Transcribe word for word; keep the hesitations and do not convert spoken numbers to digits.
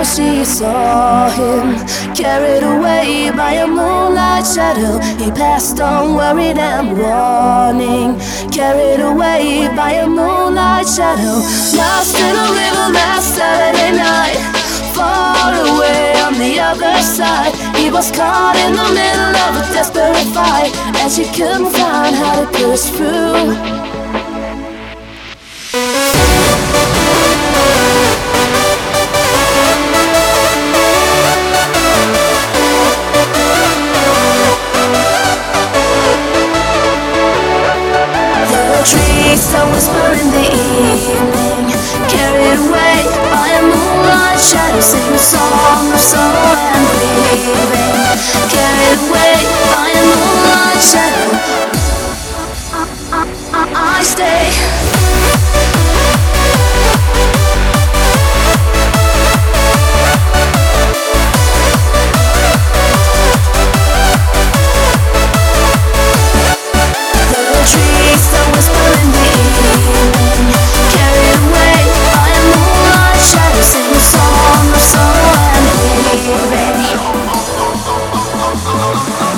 but she saw him carried away by a moonlight shadow. He passed on, worried and warning, carried away by a moonlight shadow. Lost in a river last Saturday night, far away on the other side. He was caught in the middle of a desperate fight, and she couldn't find how to push through. Sun was in the evening, carried away by a moonlight shadow, singing a song of sorrow and grieving. Carried away by a moonlight shadow, I, I, I, I stay. Oh,